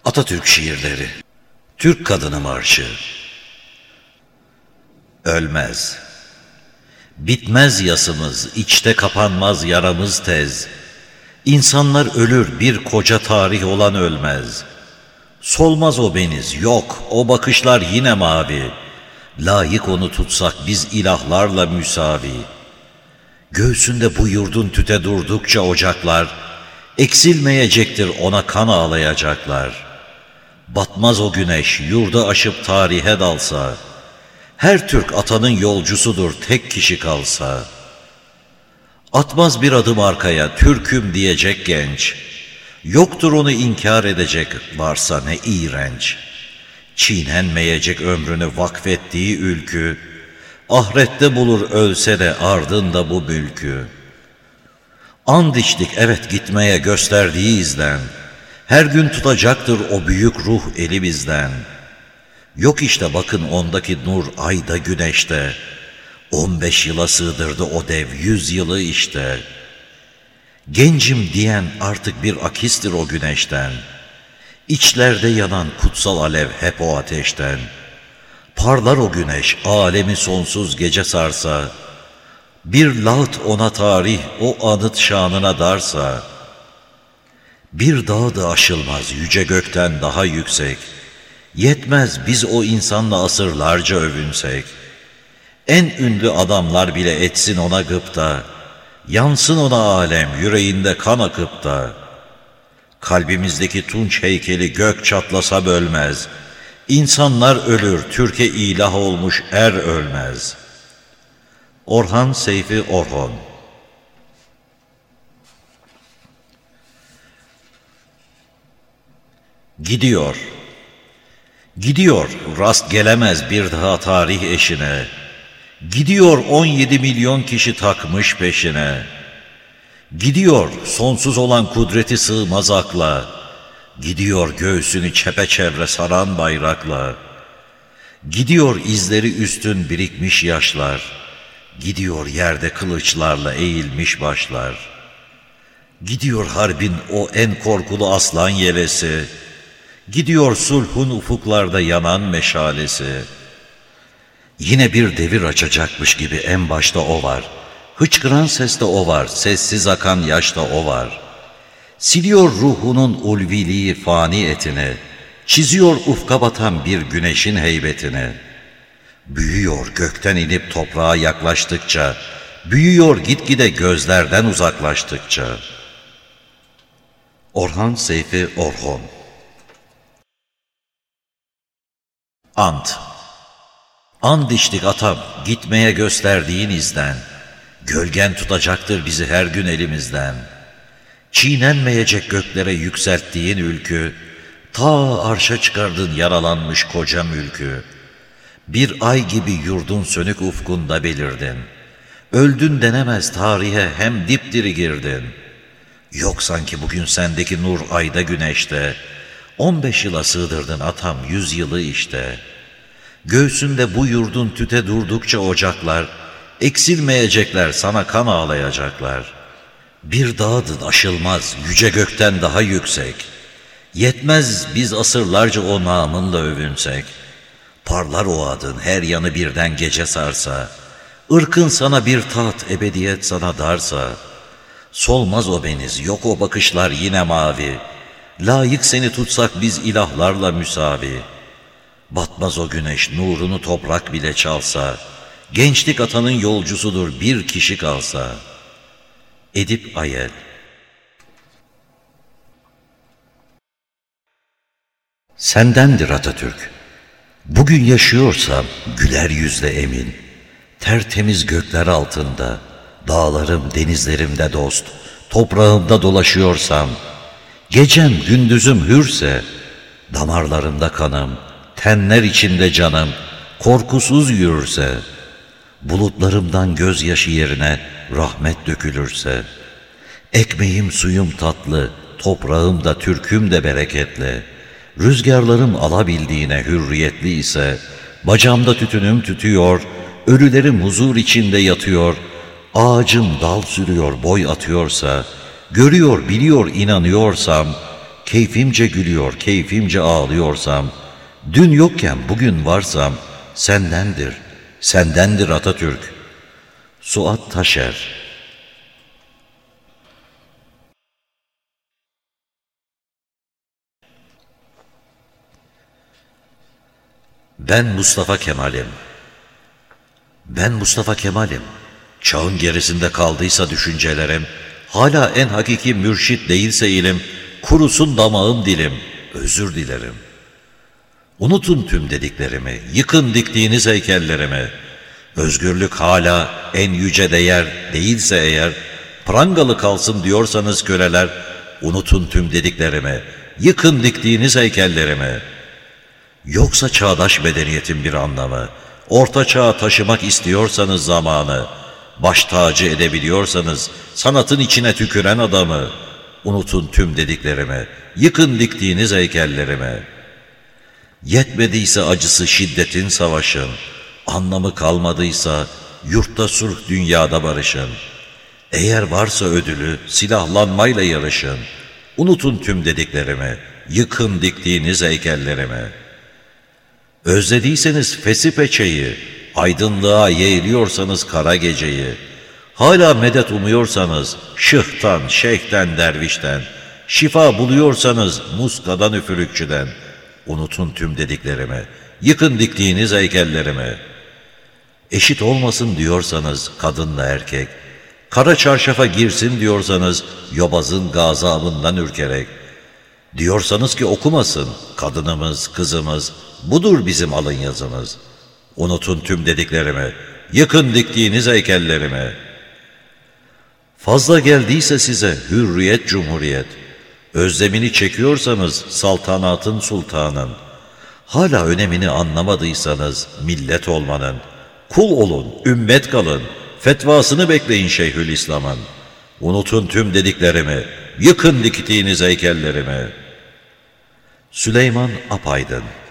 Atatürk şiirleri, Türk Kadını Marşı. Ölmez, bitmez yasımız, içte kapanmaz yaramız tez. İnsanlar ölür, bir koca tarih olan ölmez. Solmaz o beniz, yok, o bakışlar yine mavi. Layık onu tutsak biz ilahlarla müsavi. Göğsünde bu yurdun tüte durdukça ocaklar, eksilmeyecektir ona kan ağlayacaklar. Batmaz o güneş, yurda aşıp tarihe dalsa, her Türk atanın yolcusudur tek kişi kalsa. Atmaz bir adım arkaya, Türk'üm diyecek genç, yoktur onu inkar edecek, varsa ne iğrenç. Çiğnenmeyecek ömrünü vakfettiği ülkü, ahirette bulur ölse de ardında bu mülkü. And içtik evet gitmeye gösterdiği izden, her gün tutacaktır o büyük ruh elimizden. Yok işte bakın ondaki nur ayda güneşte, 15 yıla sığdırdı o dev 100 yılı işte. Gencim diyen artık bir akistir o güneşten, İçlerde yanan kutsal alev hep o ateşten. Parlar o güneş alemi sonsuz gece sarsa, bir laht ona tarih o anıt şanına darsa. Bir dağ da aşılmaz yüce gökten daha yüksek, yetmez biz o insanla asırlarca övünsek. En ünlü adamlar bile etsin ona gıpta, yansın ona alem yüreğinde kan akıp da. Kalbimizdeki tunç heykeli gök çatlasa bölmez, İnsanlar ölür, Türkiye ilah olmuş er ölmez. Orhan Seyfi Orhon. Gidiyor, gidiyor, rast gelemez bir daha tarih eşine. Gidiyor 17 milyon kişi takmış peşine. Gidiyor sonsuz olan kudreti sığmaz akla. Gidiyor göğsünü çepeçevre saran bayrakla. Gidiyor izleri üstün birikmiş yaşlar. Gidiyor yerde kılıçlarla eğilmiş başlar. Gidiyor harbin o en korkulu aslan yelesi. Gidiyor sulhun ufuklarda yanan meşalesi. Yine bir devir açacakmış gibi en başta o var. Hıçkıran seste o var, sessiz akan yaşta o var. Siliyor ruhunun ulviliği fani etini, çiziyor ufka batan bir güneşin heybetini. Büyüyor gökten inip toprağa yaklaştıkça, büyüyor gitgide gözlerden uzaklaştıkça. Orhan Seyfi Orhon. Ant. And içtik atam, gitmeye gösterdiğin izden. Gölgen tutacaktır bizi her gün elimizden. Çiğnenmeyecek göklere yükselttiğin ülkü, ta arşa çıkardın yaralanmış koca mülkü. Bir ay gibi yurdun sönük ufkunda belirdin. Öldün denemez tarihe hem dipdiri girdin. Yok sanki bugün sendeki nur ayda güneşte, 15 yıla sığdırdın atam 100 yılı işte. Göğsünde bu yurdun tüte durdukça ocaklar, eksilmeyecekler sana kan ağlayacaklar. Bir dağdın aşılmaz yüce gökten daha yüksek, yetmez biz asırlarca o namınla övünsek. Parlar o adın her yanı birden gece sarsa, ırkın sana bir taht ebediyet sana darsa. Solmaz o beniz yok o bakışlar yine mavi, layık seni tutsak biz ilahlarla müsavi. Batmaz o güneş nurunu toprak bile çalsa, gençlik atanın yolcusudur bir kişi kalsa. Edip Ayel. Sendendir Atatürk. Bugün yaşıyorsam güler yüzle emin, tertemiz gökler altında, dağlarım denizlerimde dost, toprağımda dolaşıyorsam, gecem gündüzüm hürse, damarlarımda kanım, tenler içinde canım, korkusuz yürürse, bulutlarımdan gözyaşı yerine rahmet dökülürse, ekmeğim suyum tatlı, toprağım da Türk'üm de bereketli, rüzgarlarım alabildiğine hürriyetli ise, bacağımda tütünüm tütüyor, ölülerim huzur içinde yatıyor, ağacım dal sürüyor boy atıyorsa, görüyor biliyor inanıyorsam, keyfimce gülüyor, keyfimce ağlıyorsam, dün yokken bugün varsam, sendendir, sendendir Atatürk. Suat Taşer. Ben Mustafa Kemal'im. Ben Mustafa Kemal'im. Çağın gerisinde kaldıysa düşüncelerim, hala en hakiki mürşit değilse ilim, kurusun damağım dilim, özür dilerim. Unutun tüm dediklerimi, yıkın diktiğiniz heykellerimi. Özgürlük hala en yüce değer değilse eğer, prangalı kalsın diyorsanız köleler, unutun tüm dediklerimi, yıkın diktiğiniz heykellerimi. Yoksa çağdaş medeniyetin bir anlamı, orta çağa taşımak istiyorsanız zamanı, baş tacı edebiliyorsanız sanatın içine tüküren adamı, unutun tüm dediklerimi, yıkın diktiğiniz heykellerimi. Yetmediyse acısı şiddetin savaşın, anlamı kalmadıysa yurtta sulh dünyada barışın. Eğer varsa ödülü silahlanmayla yarışın, unutun tüm dediklerimi, yıkın diktiğiniz heykellerimi. Özlediyseniz fesi peçeyi, aydınlığa yeğliyorsanız kara geceyi, hala medet umuyorsanız şıhtan, şeyhten, dervişten, şifa buluyorsanız muskadan, üfürükçüden, unutun tüm dediklerimi, yıkın diktiğiniz heykellerimi. Eşit olmasın diyorsanız kadınla erkek, kara çarşafa girsin diyorsanız yobazın gazabından ürkerek, diyorsanız ki okumasın kadınımız, kızımız, budur bizim alın yazımız. Unutun tüm dediklerimi, yıkın diktiğiniz heykellerimi. Fazla geldiyse size hürriyet, cumhuriyet, özlemini çekiyorsanız saltanatın sultanın, hala önemini anlamadıysanız millet olmanın, kul olun, ümmet kalın, fetvasını bekleyin Şeyhülislam'ın. Unutun tüm dediklerimi, yıkın diktiğiniz heykellerimi. Süleyman Apaydın.